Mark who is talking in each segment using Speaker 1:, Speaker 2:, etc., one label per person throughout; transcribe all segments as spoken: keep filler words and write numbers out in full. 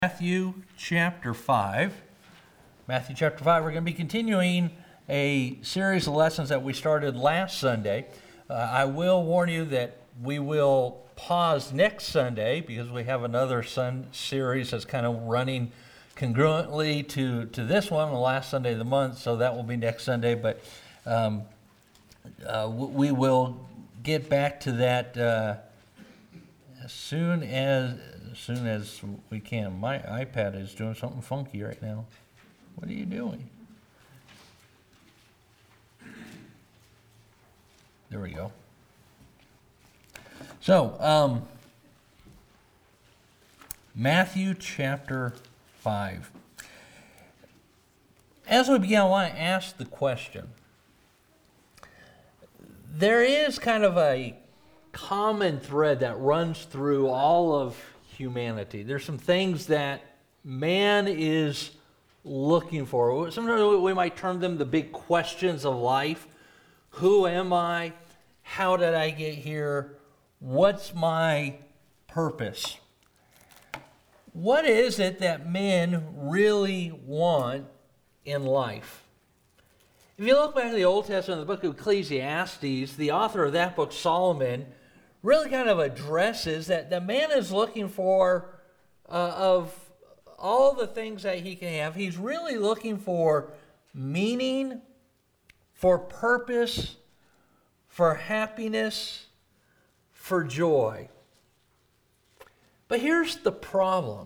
Speaker 1: Matthew chapter five. Matthew chapter five, we're going to be continuing a series of lessons that we started last Sunday. Uh, I will warn you that we will pause next Sunday because we have another sun series that's kind of running congruently to, to this one, the last Sunday of the month, so that will be next Sunday. But um, uh, we will get back to that uh, as soon as as soon as we can. My iPad is doing something funky right now. What are you doing? There we go. So, um, Matthew chapter five. As we begin, I want to ask the question. There is kind of a common thread that runs through all of humanity. There's some things that man is looking for. Sometimes we might term them the big questions of life. Who am I? How did I get here? What's my purpose? What is it that men really want in life? If you look back at the Old Testament, the book of Ecclesiastes, the author of that book, Solomon, really kind of addresses that the man is looking for, uh, of all the things that he can have, he's really looking for meaning, for purpose, for happiness, for joy. But here's the problem.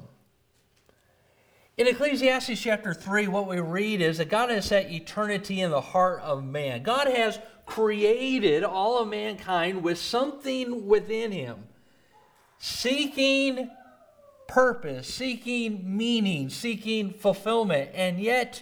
Speaker 1: In Ecclesiastes chapter three, what we read is that God has set eternity in the heart of man. God has created all of mankind with something within him, seeking purpose, seeking meaning, seeking fulfillment. And yet,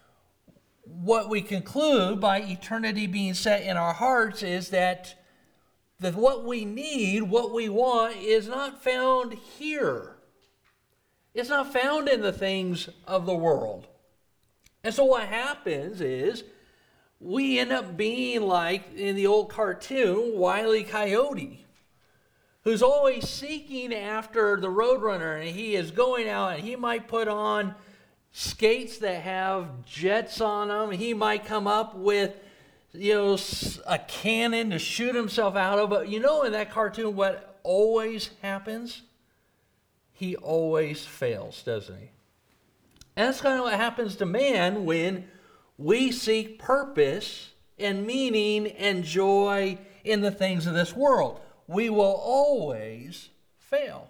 Speaker 1: what we conclude by eternity being set in our hearts is that, that what we need, what we want, is not found here. It's not found in the things of the world. And so what happens is we end up being like in the old cartoon, Wile E. Coyote, who's always seeking after the Roadrunner, and he is going out and he might put on skates that have jets on them. He might come up with, you know, a cannon to shoot himself out of. But you know, in that cartoon, what always happens? He always fails, doesn't he? And that's kind of what happens to man when we seek purpose and meaning and joy in the things of this world. We will always fail.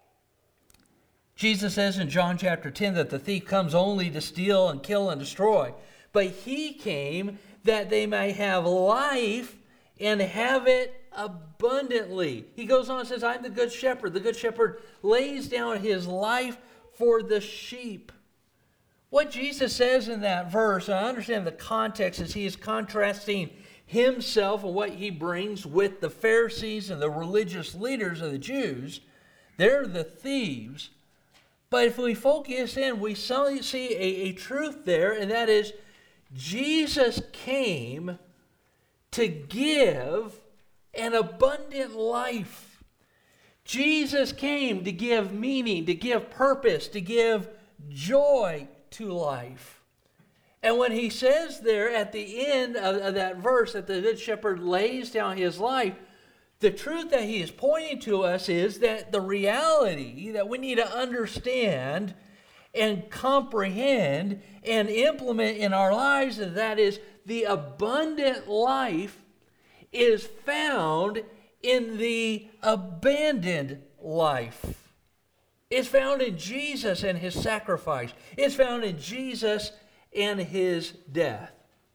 Speaker 1: Jesus says in John chapter ten that the thief comes only to steal and kill and destroy. But he came that they may have life and have it abundantly. He goes on and says, I'm the good shepherd. The good shepherd lays down his life for the sheep. What Jesus says in that verse, and I understand the context, is he is contrasting himself and what he brings with the Pharisees and the religious leaders of the Jews. They're the thieves. But if we focus in, we see a, a truth there, and that is Jesus came to give an abundant life. Jesus came to give meaning, to give purpose, to give joy to life. And when he says there at the end of, of that verse that the good shepherd lays down his life, the truth that he is pointing to us is that the reality that we need to understand and comprehend and implement in our lives, and that is the abundant life is found in the abandoned life. It's found in Jesus and his sacrifice. It's found in Jesus and his death.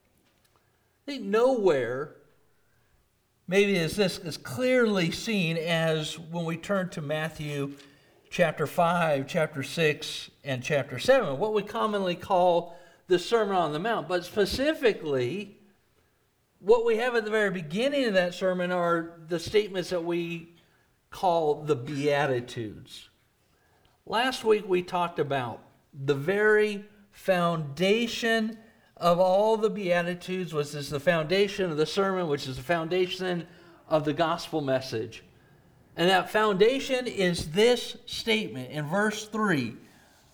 Speaker 1: I think nowhere maybe is this as clearly seen as when we turn to Matthew chapter five, chapter six, and chapter seven, what we commonly call the Sermon on the Mount. But specifically, what we have at the very beginning of that sermon are the statements that we call the Beatitudes. Last week we talked about the very foundation of all the Beatitudes, which is the foundation of the sermon, which is the foundation of the gospel message. And that foundation is this statement in verse three.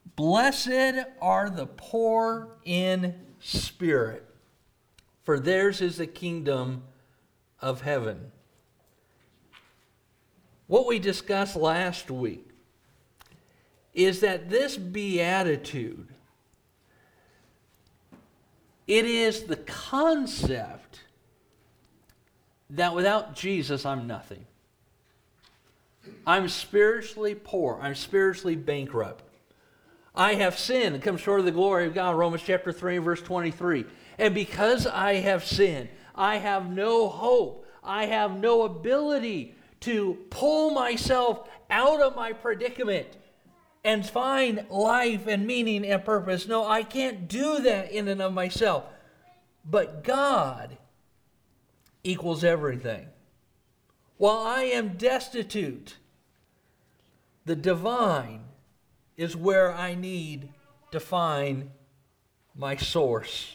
Speaker 1: Blessed are the poor in spirit, for theirs is the kingdom of heaven. What we discussed last week is that this beatitude, it is the concept that without Jesus, I'm nothing. I'm spiritually poor. I'm spiritually bankrupt. I have sinned and come short of the glory of God, Romans chapter three, verse twenty-three. And because I have sinned, I have no hope. I have no ability to pull myself out of my predicament and find life and meaning and purpose. No, I can't do that in and of myself. But God equals everything. While I am destitute, the divine is where I need to find my source.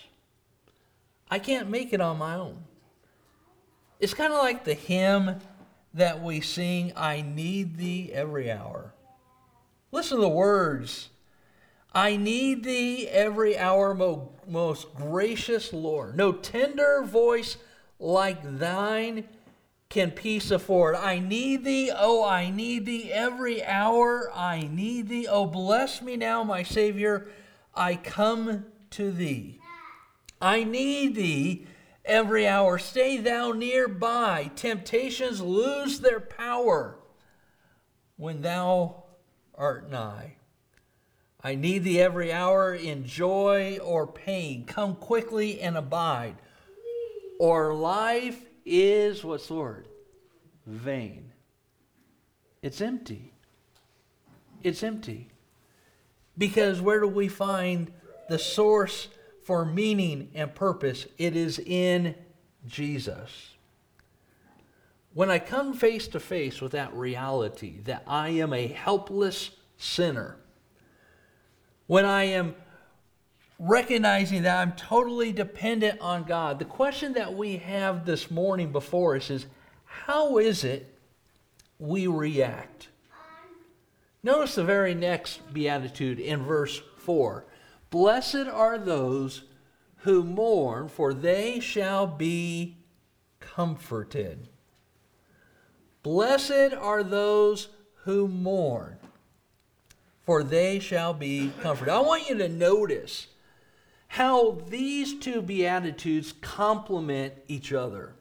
Speaker 1: I can't make it on my own. It's kind of like the hymn that we sing, I need thee every hour. Listen to the words. I need thee every hour, mo- most gracious Lord. No tender voice like thine can peace afford. I need thee, oh, I need thee every hour. I need thee. Oh, bless me now, my Savior. I come to thee. I need thee every hour. Stay thou nearby. Temptations lose their power when thou art nigh. I need thee every hour in joy or pain. Come quickly and abide. Or life is, what's the word? Vain. It's empty. It's empty. Because where do we find the source for meaning and purpose? It is in Jesus. When I come face to face with that reality that I am a helpless sinner, when I am recognizing that I'm totally dependent on God, the question that we have this morning before us is, how is it we react? Notice the very next beatitude in verse four. Blessed are those who mourn, for they shall be comforted. Blessed are those who mourn, for they shall be comforted. I want you to notice how these two beatitudes complement each other.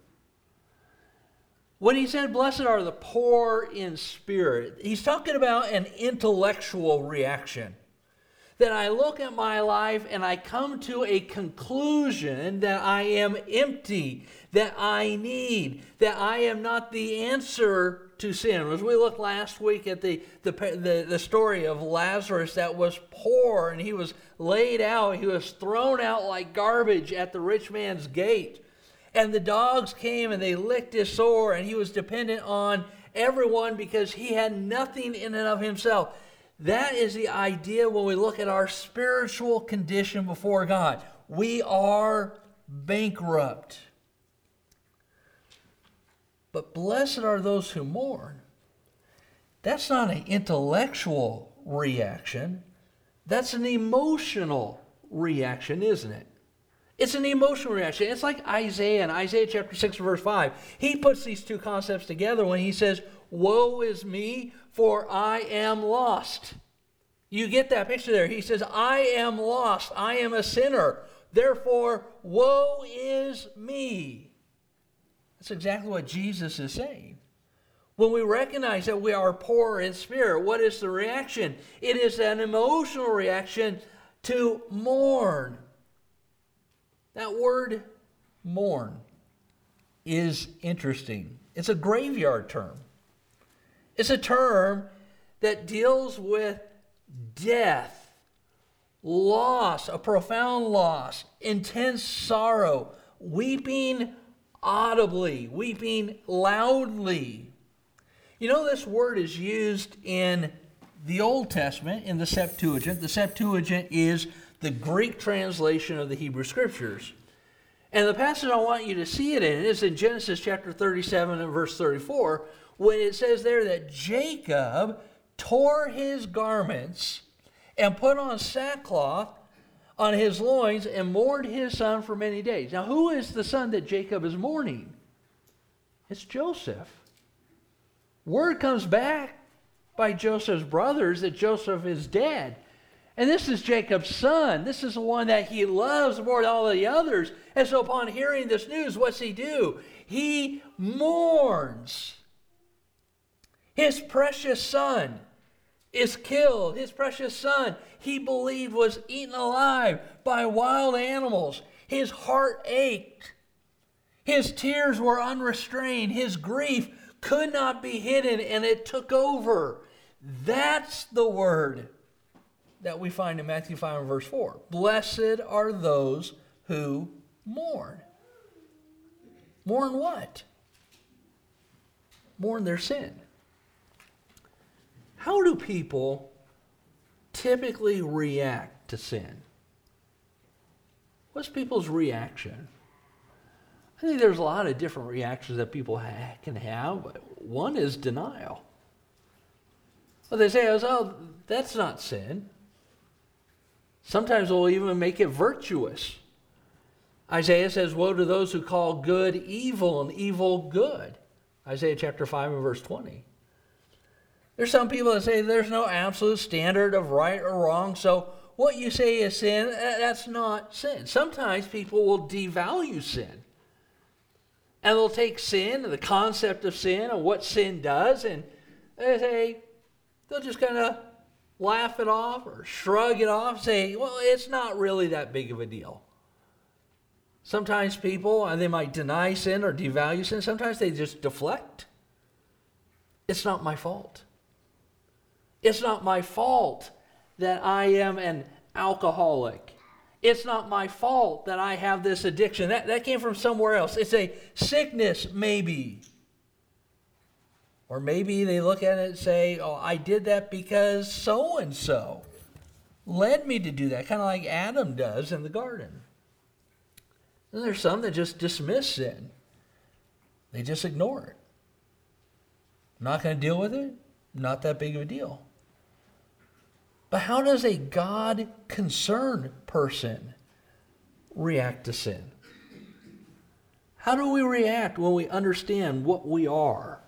Speaker 1: When he said, blessed are the poor in spirit, he's talking about an intellectual reaction. That I look at my life and I come to a conclusion that I am empty, that I need, that I am not the answer to sin. As we looked last week at the, the, the, the story of Lazarus that was poor and he was laid out, he was thrown out like garbage at the rich man's gate. And the dogs came and they licked his sore, and he was dependent on everyone because he had nothing in and of himself. That is the idea when we look at our spiritual condition before God. We are bankrupt. But blessed are those who mourn. That's not an intellectual reaction. That's an emotional reaction, isn't it? It's an emotional reaction. It's like Isaiah in Isaiah chapter six, verse five. He puts these two concepts together when he says, woe is me, for I am lost. You get that picture there. He says, I am lost. I am a sinner. Therefore, woe is me. That's exactly what Jesus is saying. When we recognize that we are poor in spirit, what is the reaction? It is an emotional reaction to mourn. That word, mourn, is interesting. It's a graveyard term. It's a term that deals with death, loss, a profound loss, intense sorrow, weeping audibly, weeping loudly. You know, this word is used in the Old Testament, in the Septuagint. The Septuagint is the Greek translation of the Hebrew Scriptures. And the passage I want you to see it in is in Genesis chapter thirty-seven and verse thirty-four, when it says there that Jacob tore his garments and put on sackcloth on his loins and mourned his son for many days. Now, who is the son that Jacob is mourning? It's Joseph. Word comes back by Joseph's brothers that Joseph is dead. And this is Jacob's son. This is the one that he loves more than all the others. And so upon hearing this news, what's he do? He mourns. His precious son is killed. His precious son, he believed, was eaten alive by wild animals. His heart ached. His tears were unrestrained. His grief could not be hidden, and it took over. That's the word that we find in Matthew five and verse four. Blessed are those who mourn. Mourn what? Mourn their sin. How do people typically react to sin? What's people's reaction? I think there's a lot of different reactions that people ha- can have. One is denial. Well, they say, oh, that's not sin. Sometimes they'll even make it virtuous. Isaiah says, woe to those who call good evil and evil good. Isaiah chapter five and verse twenty. There's some people that say there's no absolute standard of right or wrong, so what you say is sin, that's not sin. Sometimes people will devalue sin. And they'll take sin and the concept of sin and what sin does, and they say, they'll just kind of laugh it off or shrug it off, say, well, it's not really that big of a deal. Sometimes people, and they might deny sin or devalue sin. Sometimes they just deflect. It's not my fault. It's not my fault that I am an alcoholic. It's not my fault that I have this addiction. That, that came from somewhere else. It's a sickness, maybe. Or maybe they look at it and say, oh, I did that because so-and-so led me to do that, kind of like Adam does in the garden. Then there's some that just dismiss sin. They just ignore it. Not going to deal with it. Not that big of a deal. But how does a God-concerned person react to sin? How do we react when we understand what we are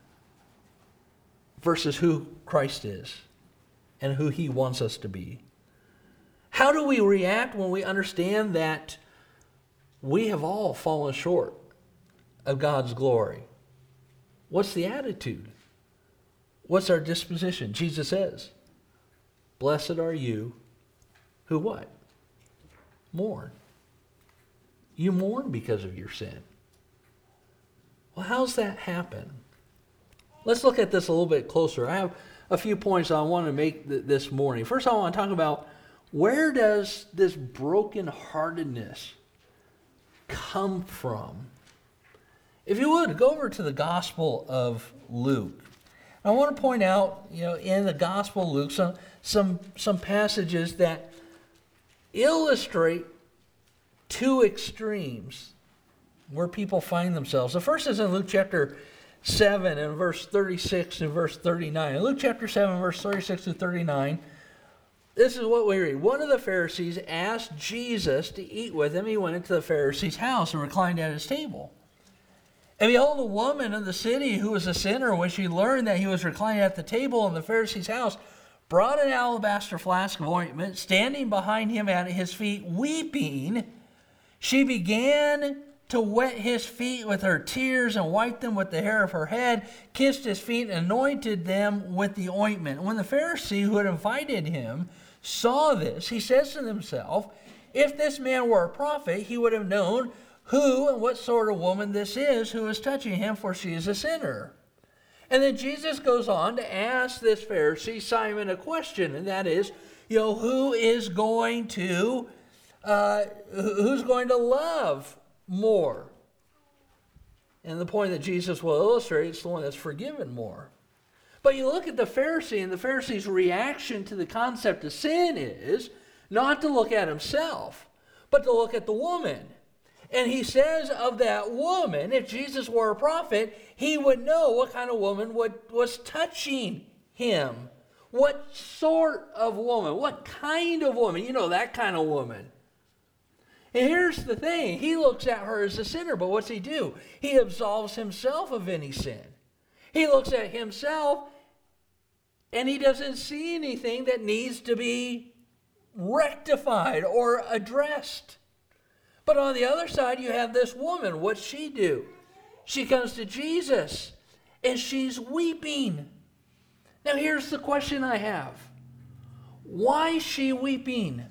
Speaker 1: versus who Christ is and who he wants us to be? How do we react when we understand that we have all fallen short of God's glory? What's the attitude? What's our disposition? Jesus says, blessed are you who what? Mourn. You mourn because of your sin. Well, how's that happen? Let's look at this a little bit closer. I have a few points I want to make th- this morning. First, I want to talk about where does this brokenheartedness come from? If you would, go over to the Gospel of Luke. I want to point out, you know, in the Gospel of Luke, some some some passages that illustrate two extremes where people find themselves. The first is in Luke chapter seven and verse thirty-six and verse thirty-nine. In Luke chapter seven, verse thirty-six to thirty-nine, this is what we read. One of the Pharisees asked Jesus to eat with him. He went into the Pharisee's house and reclined at his table. And behold, a woman in the city who was a sinner, when she learned that he was reclining at the table in the Pharisee's house, brought an alabaster flask of ointment, standing behind him at his feet, weeping. She began to wet his feet with her tears and wiped them with the hair of her head, kissed his feet, and anointed them with the ointment. When the Pharisee who had invited him saw this, he says to himself, if this man were a prophet, he would have known who and what sort of woman this is who is touching him, for she is a sinner. And then Jesus goes on to ask this Pharisee, Simon, a question, and that is, you know, who is going to, uh, who's going to love more? And the point that Jesus will illustrate is the one that's forgiven more. But you look at the Pharisee, and the Pharisee's reaction to the concept of sin is not to look at himself, but to look at the woman. And he says of that woman, if Jesus were a prophet, he would know what kind of woman would, was touching him. What sort of woman? What kind of woman? You know, that kind of woman. And here's the thing. He looks at her as a sinner, but what's he do? He absolves himself of any sin. He looks at himself and he doesn't see anything that needs to be rectified or addressed. But on the other side, you have this woman. What's she do? She comes to Jesus and she's weeping. Now here's the question I have. Why is she weeping?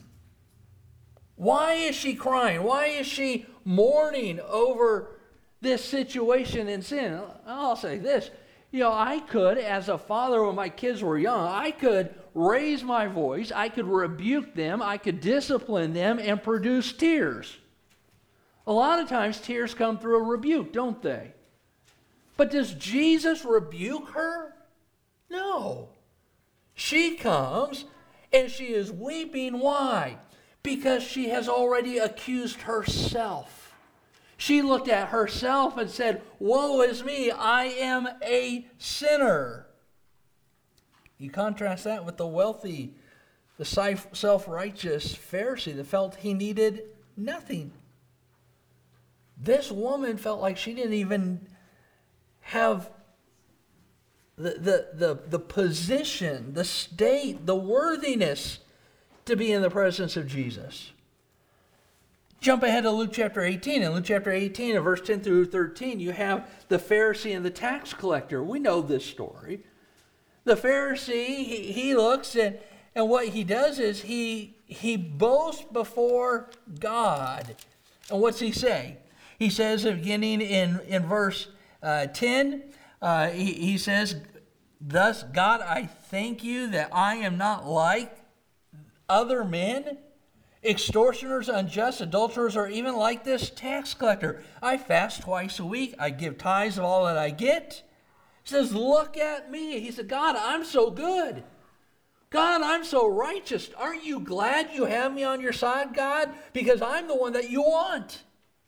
Speaker 1: Why is she crying? Why is she mourning over this situation in sin? I'll say this. You know, I could, as a father when my kids were young, I could raise my voice, I could rebuke them, I could discipline them and produce tears. A lot of times tears come through a rebuke, don't they? But does Jesus rebuke her? No. She comes and she is weeping. Why? Because she has already accused herself. She looked at herself and said, woe is me, I am a sinner. You contrast that with the wealthy, the self-righteous Pharisee that felt he needed nothing. This woman felt like she didn't even have the, the, the, the position, the state, the worthiness to be in the presence of Jesus. Jump ahead to Luke chapter eighteen. In Luke chapter eighteen, in verse ten through thirteen, you have the Pharisee and the tax collector. We know this story. The Pharisee, he, he looks and, and what he does is he, he boasts before God. And what's he say? He says, beginning in, in verse uh, ten, uh, he, he says, thus, God, I thank you that I am not like other men, extortioners, unjust, adulterers, or even like this tax collector. I fast twice a week. I give tithes of all that I get. He says, look at me. He said, God, I'm so good. God, I'm so righteous. Aren't you glad you have me on your side, God? Because I'm the one that you want.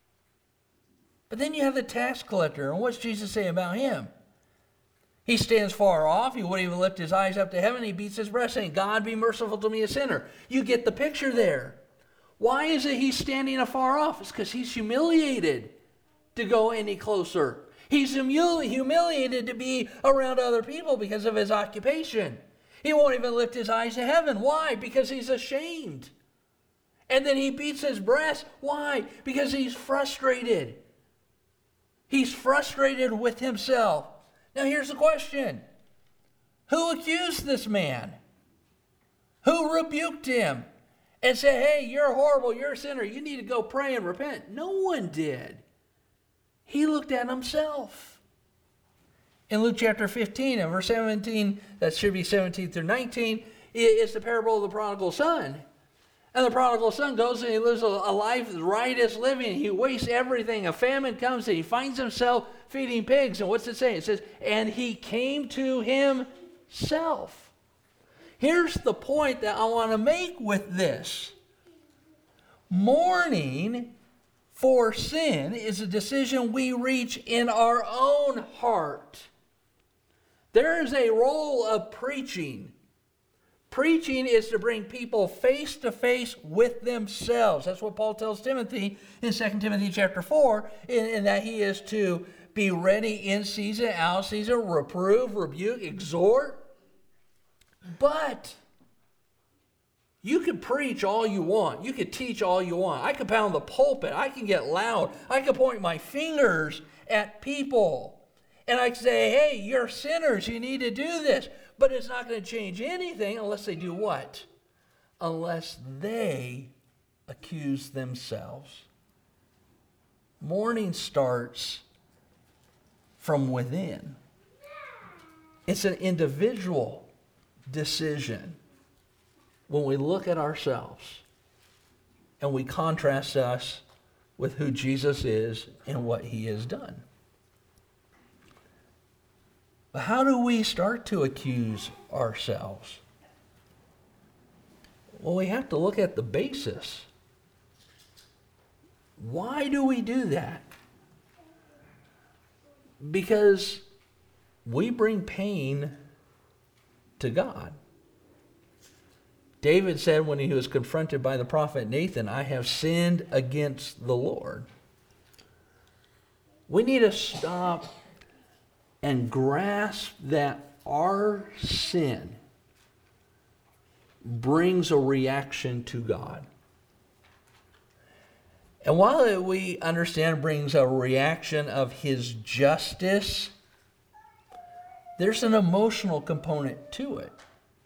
Speaker 1: But then you have the tax collector. And what's Jesus say about him? He stands far off. He wouldn't even lift his eyes up to heaven. He beats his breast saying, God, be merciful to me, a sinner. You get the picture there. Why is it he's standing afar off? It's because he's humiliated to go any closer. He's humili- humiliated to be around other people because of his occupation. He won't even lift his eyes to heaven. Why? Because he's ashamed. And then he beats his breast. Why? Because he's frustrated. He's frustrated with himself. Now here's the question. Who accused this man? Who rebuked him and said, hey, you're horrible, you're a sinner, you need to go pray and repent? No one did. He looked at himself. In Luke chapter fifteen and verse seventeen, that should be seventeen through nineteen, it's the parable of the prodigal son. And the prodigal son goes and he lives a life of riotous living. He wastes everything. A famine comes and he finds himself feeding pigs. And what's it say? It says, and he came to himself. Here's the point that I want to make with this. Mourning for sin is a decision we reach in our own heart. There is a role of preaching. Preaching is to bring people face to face with themselves. That's what Paul tells Timothy in Second Timothy chapter four, in, in that he is to be ready in season, out of season, reprove, rebuke, exhort. But you can preach all you want. You can teach all you want. I can pound the pulpit. I can get loud. I can point my fingers at people. And I can say, hey, you're sinners. You need to do this. But it's not going to change anything unless they do what? Unless they accuse themselves. Mourning starts from within. It's an individual decision when we look at ourselves and we contrast us with who Jesus is and what he has done. But how do we start to accuse ourselves? Well, we have to look at the basis. Why do we do that? Because we bring pain to God. David said when he was confronted by the prophet Nathan, I have sinned against the Lord. We need to stop and grasp that our sin brings a reaction to God. And while we understand brings a reaction of his justice, there's an emotional component to it.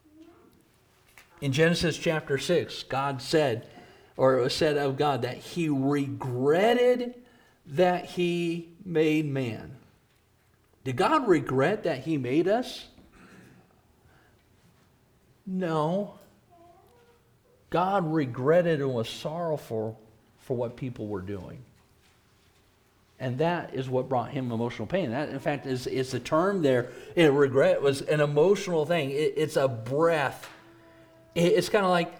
Speaker 1: In Genesis chapter six, God said, or it was said of God, that he regretted that he made man. Did God regret that he made us? No. God regretted and was sorrowful for what people were doing. And that is what brought him emotional pain. That, in fact, is, is the term there. It, regret was an emotional thing. It, it's a breath. It, it's kind of like,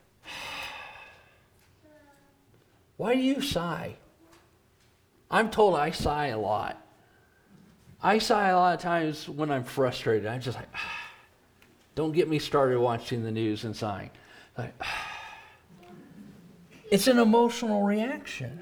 Speaker 1: why do you sigh? I'm told I sigh a lot. I sigh a lot of times when I'm frustrated. I'm just like, ah. Don't get me started watching the news and sighing. Like, ah. It's an emotional reaction.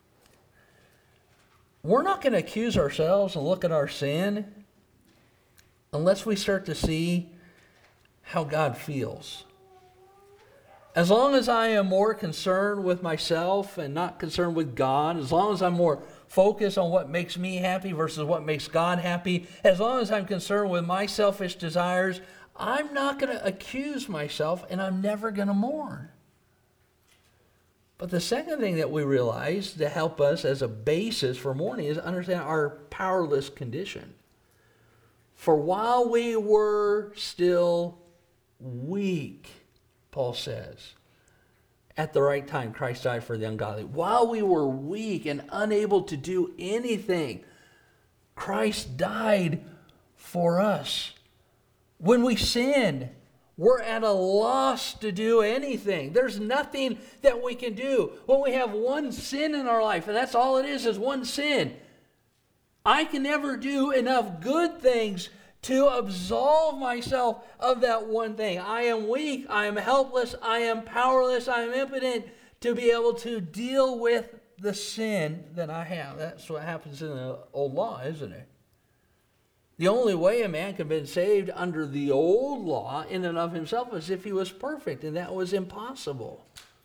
Speaker 1: We're not going to accuse ourselves and look at our sin unless we start to see how God feels. As long as I am more concerned with myself and not concerned with God, as long as I'm more focused on what makes me happy versus what makes God happy, as long as I'm concerned with my selfish desires, I'm not going to accuse myself and I'm never going to mourn. But the second thing that we realize to help us as a basis for mourning is understand our powerless condition. For while we were still weak, Paul says, at the right time, Christ died for the ungodly. While we were weak and unable to do anything, Christ died for us. When we sin, we're at a loss to do anything. There's nothing that we can do. When we have one sin in our life, and that's all it is, is one sin, I can never do enough good things to absolve myself of that one thing. I am weak, I am helpless, I am powerless, I am impotent to be able to deal with the sin that I have. That's what happens in the old law, isn't it? The only way a man could have been saved under the old law in and of himself is if he was perfect, and that was impossible.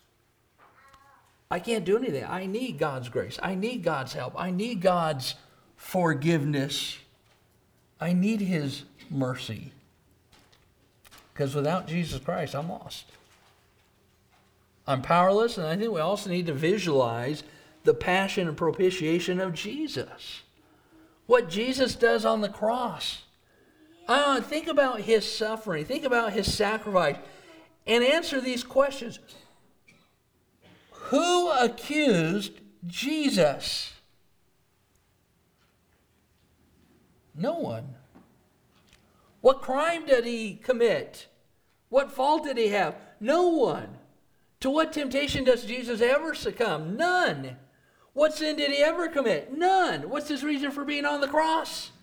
Speaker 1: I can't do anything. I need God's grace. I need God's help. I need God's forgiveness. I need his mercy. Because without Jesus Christ, I'm lost. I'm powerless, and I think we also need to visualize the passion and propitiation of Jesus. What Jesus does on the cross. Uh, think about his suffering. Think about his sacrifice. And answer these questions. Who accused Jesus? No one. What crime did he commit? What fault did he have? No one. To what temptation does Jesus ever succumb? None. What sin did he ever commit? None. What's his reason for being on the cross?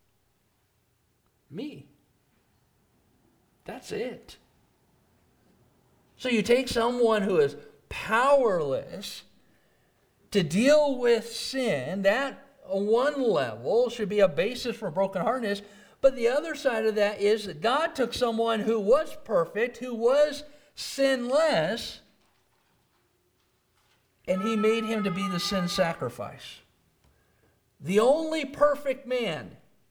Speaker 1: Me. That's it. So you take someone who is powerless to deal with sin. That, on one level, should be a basis for brokenheartedness. But the other side of that is that God took someone who was perfect, who was sinless, and he made him to be the sin sacrifice. The only perfect man,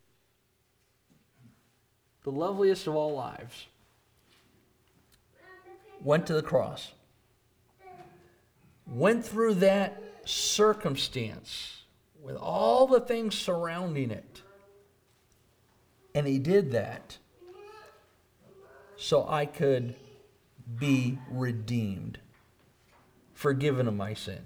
Speaker 1: the loveliest of all lives, went to the cross, went through that circumstance with all the things surrounding it. And he did that so I could be redeemed, forgiven of my sin.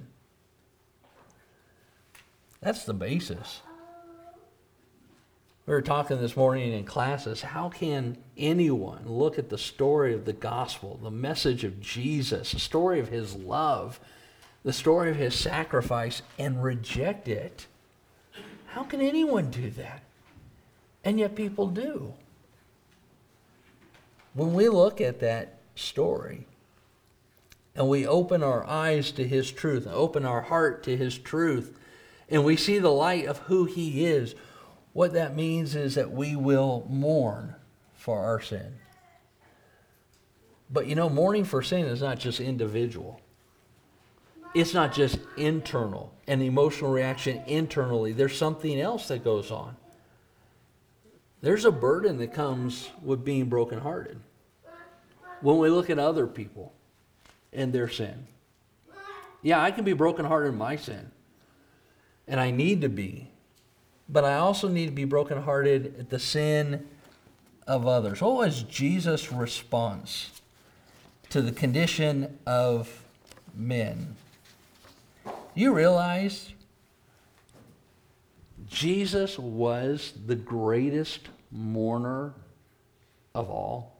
Speaker 1: That's the basis. We were talking this morning in classes, how can anyone look at the story of the gospel, the message of Jesus, the story of his love, the story of his sacrifice, and reject it? How can anyone do that? And yet people do. When we look at that story, and we open our eyes to his truth, open our heart to his truth, and we see the light of who he is, what that means is that we will mourn for our sin. But you know, mourning for sin is not just individual. It's not just internal, an emotional reaction internally. There's something else that goes on. There's a burden that comes with being brokenhearted when we look at other people and their sin. Yeah, I can be brokenhearted in my sin, and I need to be, but I also need to be brokenhearted at the sin of others. What was Jesus' response to the condition of men? You realize Jesus was the greatest mourner of all.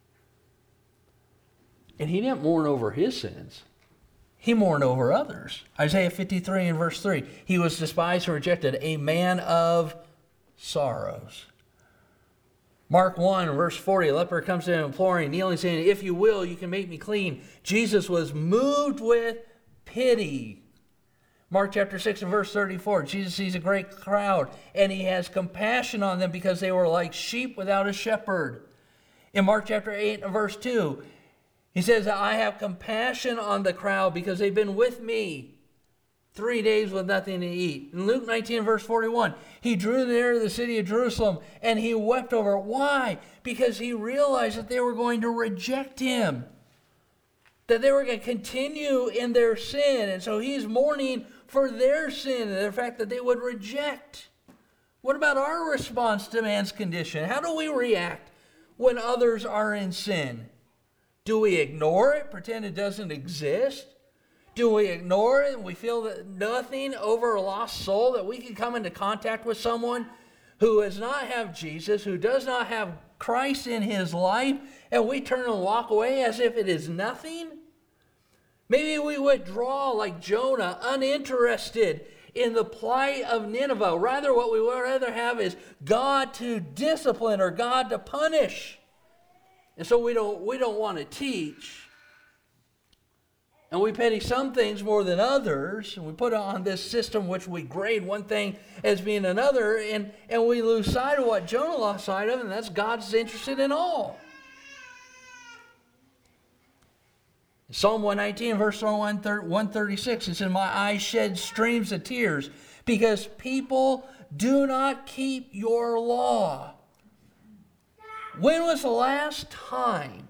Speaker 1: And he didn't mourn over his sins. He mourned over others. Isaiah fifty-three and verse three. He was despised and rejected, a man of sorrows. Mark one, verse forty, a leper comes to him imploring, kneeling, saying, if you will, you can make me clean. Jesus was moved with pity. Mark chapter six and verse thirty-four, Jesus sees a great crowd, and he has compassion on them because they were like sheep without a shepherd. In Mark chapter eight and verse two, he says, I have compassion on the crowd because they've been with me three days with nothing to eat. In Luke nineteen verse forty-one, he drew near to the city of Jerusalem and he wept over it. Why? Because he realized that they were going to reject him, that they were going to continue in their sin. And so he's mourning for their sin and the fact that they would reject. What about our response to man's condition? How do we react when others are in sin? Do we ignore it, pretend it doesn't exist? Do we ignore it and we feel that nothing over a lost soul, that we can come into contact with someone who does not have Jesus, who does not have Christ in his life, and we turn and walk away as if it is nothing? Maybe we withdraw like Jonah, uninterested in the plight of Nineveh. Rather, what we would rather have is God to discipline or God to punish. And so we don't, we don't want to teach. And we pity some things more than others. And we put on this system which we grade one thing as being another. And, and we lose sight of what Jonah lost sight of, and that's God's interested in all. Psalm one nineteen, verse one thirty-six, it says, my eyes shed streams of tears because people do not keep your law. When was the last time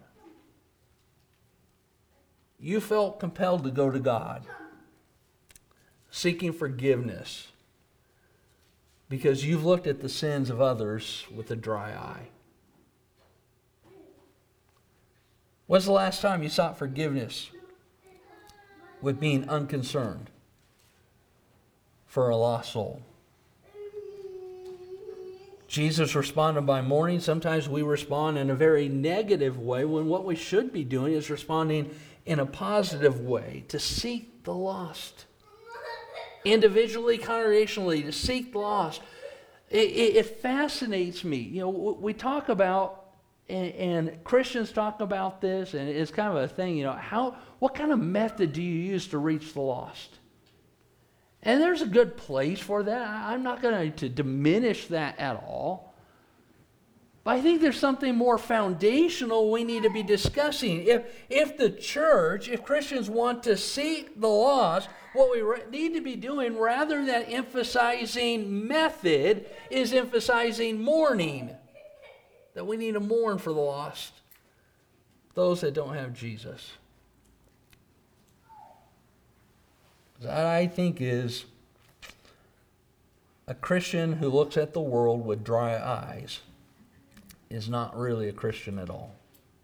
Speaker 1: you felt compelled to go to God, seeking forgiveness, because you've looked at the sins of others with a dry eye? When's the last time you sought forgiveness with being unconcerned for a lost soul? Jesus responded by mourning. Sometimes we respond in a very negative way when what we should be doing is responding in a positive way, to seek the lost. Individually, congregationally, to seek the lost. It, it, it fascinates me. You know, we talk about, and, and Christians talk about this, and it's kind of a thing, you know, how, what kind of method do you use to reach the lost? And there's a good place for that. I'm not going to diminish that at all. But I think there's something more foundational we need to be discussing. If, if the church, if Christians want to seek the lost, what we re- need to be doing, rather than emphasizing method, is emphasizing mourning. That we need to mourn for the lost, those that don't have Jesus. That, I think, is a Christian who looks at the world with dry eyes is not really a Christian at all.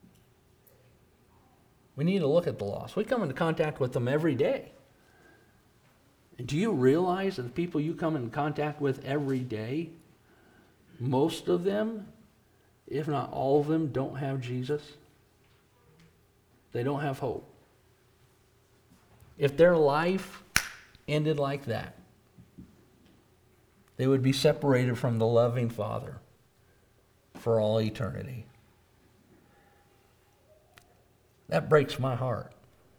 Speaker 1: We need to look at the lost. We come into contact with them every day. And do you realize that the people you come in contact with every day, most of them, if not all of them, don't have Jesus? They don't have hope. If their life ended like that, they would be separated from the loving Father for all eternity. That breaks my heart.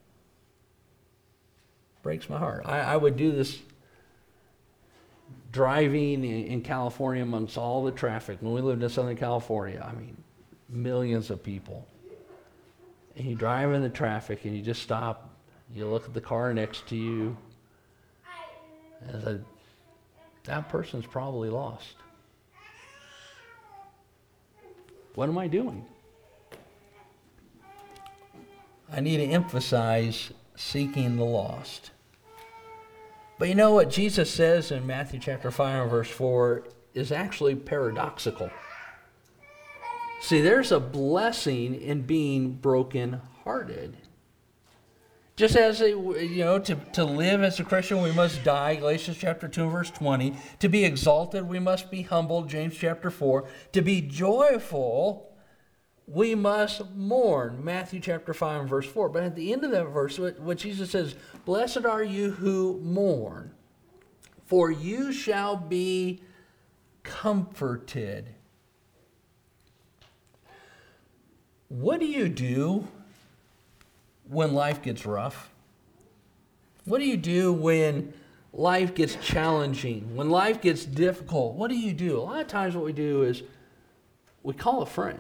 Speaker 1: Breaks my heart. I, I would do this driving in, in California amongst all the traffic. When we lived in Southern California, I mean, millions of people. And you drive in the traffic and you just stop. You look at the car next to you. And a, that person's probably lost. What am I doing? I need to emphasize seeking the lost. But you know what Jesus says in Matthew chapter five and verse four is actually paradoxical. See, there's a blessing in being brokenhearted. Just as, a, you know, to, to live as a Christian, we must die, Galatians chapter two, verse twenty. To be exalted, we must be humbled, James chapter four. To be joyful, we must mourn, Matthew chapter five and verse four. But at the end of that verse, what, what Jesus says, blessed are you who mourn, for you shall be comforted. What do you do when life gets rough? What do you do when life gets challenging? When life gets difficult? What do you do? A lot of times what we do is we call a friend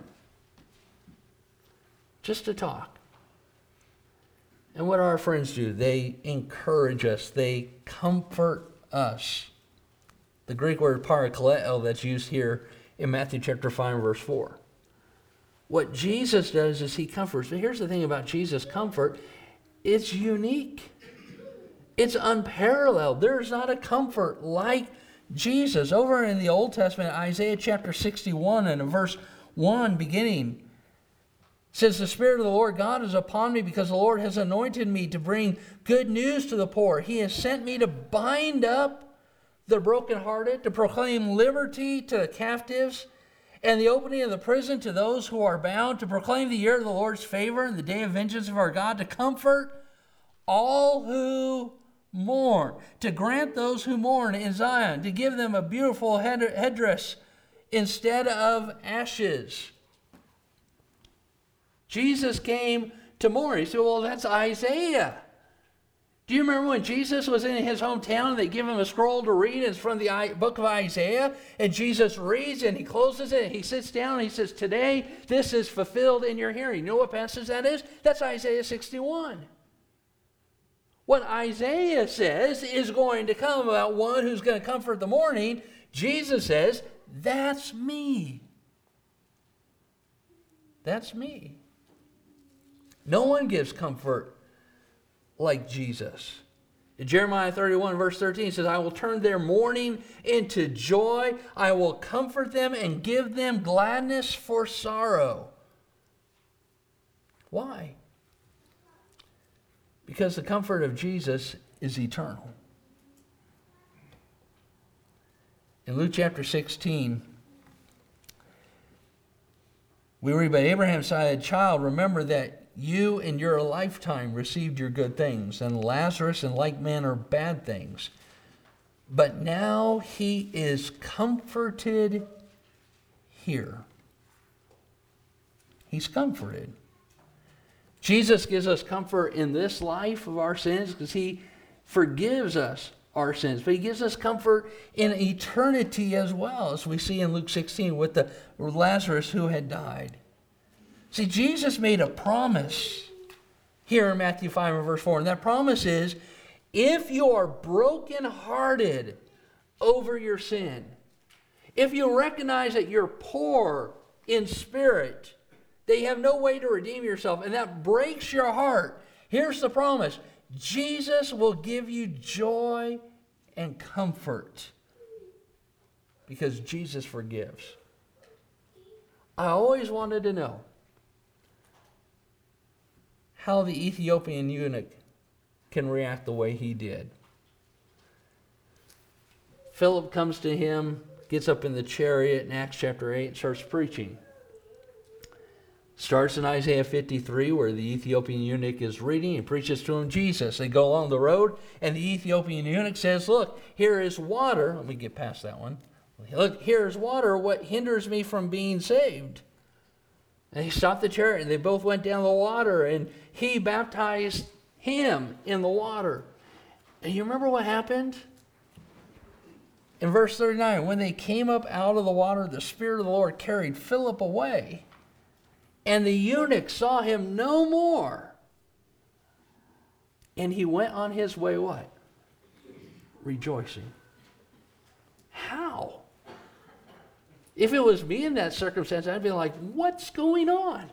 Speaker 1: just to talk. And what do our friends do? They encourage us. They comfort us. The Greek word parakaleo that's used here in Matthew chapter five, verse four. What Jesus does is he comforts. But here's the thing about Jesus' comfort. It's unique. It's unparalleled. There's not a comfort like Jesus. Over in the Old Testament, Isaiah chapter sixty-one and in verse one beginning, says, the Spirit of the Lord God is upon me because the Lord has anointed me to bring good news to the poor. He has sent me to bind up the brokenhearted, to proclaim liberty to the captives, and the opening of the prison to those who are bound, to proclaim the year of the Lord's favor and the day of vengeance of our God, to comfort all who mourn, to grant those who mourn in Zion, to give them a beautiful head- headdress instead of ashes. Jesus came to mourn. You say, well, that's Isaiah. Do you remember when Jesus was in his hometown and they give him a scroll to read? It's from the book of Isaiah. And Jesus reads and he closes it and he sits down and he says, today this is fulfilled in your hearing. You know what passage that is? That's Isaiah sixty-one. What Isaiah says is going to come about one who's going to comfort the mourning. Jesus says, that's me. That's me. No one gives comfort like Jesus. In Jeremiah thirty-one, verse thirteen, it says, I will turn their mourning into joy. I will comfort them and give them gladness for sorrow. Why? Because the comfort of Jesus is eternal. In Luke chapter sixteen, we read, but Abraham said, child, remember that you in your lifetime received your good things, and Lazarus in like manner bad things. But now he is comforted here. He's comforted. Jesus gives us comfort in this life of our sins because he forgives us our sins. But he gives us comfort in eternity as well, as we see in Luke sixteen with the Lazarus who had died. See, Jesus made a promise here in Matthew five and verse four. And that promise is, if you are brokenhearted over your sin, if you recognize that you're poor in spirit, that you have no way to redeem yourself, and that breaks your heart, here's the promise. Jesus will give you joy and comfort because Jesus forgives. I always wanted to know how the Ethiopian eunuch can react the way he did. Philip comes to him, gets up in the chariot in Acts chapter eight, and starts preaching. Starts in Isaiah fifty-three, where the Ethiopian eunuch is reading and preaches to him Jesus. They go along the road, and the Ethiopian eunuch says, look, here is water. Let me get past that one. Look, here is water. What hinders me from being saved? And he stopped the chariot, and they both went down the water, and he baptized him in the water. And you remember what happened? In verse thirty-nine, when they came up out of the water, the Spirit of the Lord carried Philip away, and the eunuch saw him no more. And he went on his way, what? Rejoicing. How? If it was me in that circumstance, I'd be like, what's going on?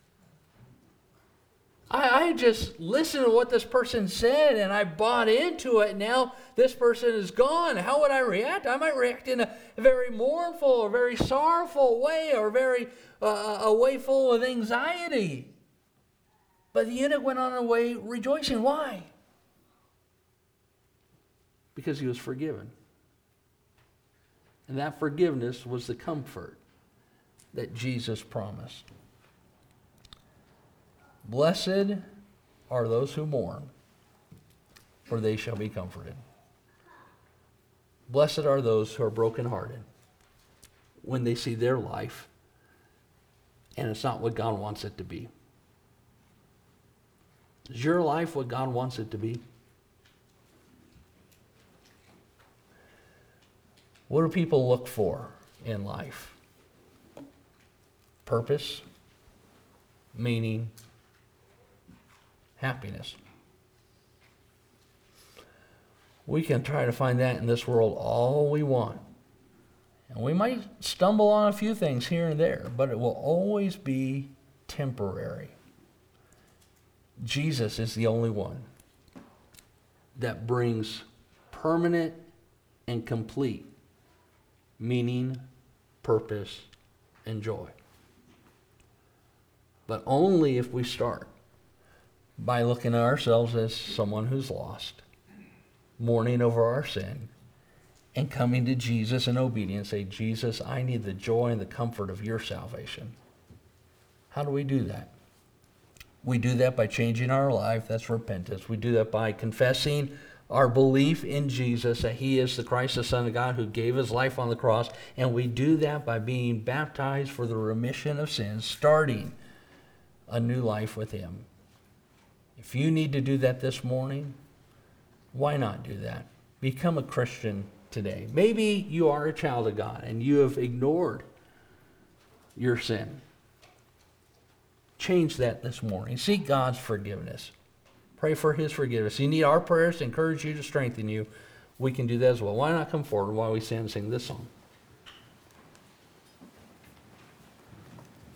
Speaker 1: I, I just listened to what this person said, and I bought into it. Now this person is gone. How would I react? I might react in a, a very mournful or very sorrowful way, or very uh, a way full of anxiety. But the eunuch went on away rejoicing. Why? Because he was forgiven. And that forgiveness was the comfort that Jesus promised. Blessed are those who mourn, for they shall be comforted. Blessed are those who are brokenhearted when they see their life and it's not what God wants it to be. Is your life what God wants it to be? What do people look for in life? Purpose, meaning, happiness. We can try to find that in this world all we want. And we might stumble on a few things here and there, but it will always be temporary. Jesus is the only one that brings permanent and complete meaning, purpose, and joy. But only if we start by looking at ourselves as someone who's lost, mourning over our sin, and coming to Jesus in obedience, say, Jesus, I need the joy and the comfort of your salvation. How do we do that? We do that by changing our life. That's repentance. We do that by confessing our belief in Jesus, that he is the Christ, the Son of God, who gave his life on the cross. And we do that by being baptized for the remission of sins, starting a new life with him. If you need to do that this morning, why not do that? Become a Christian today. Maybe you are a child of God and you have ignored your sin. Change that this morning. Seek God's forgiveness. Pray for his forgiveness. You need our prayers to encourage you, to strengthen you. We can do that as well. Why not come forward while we stand and sing this song?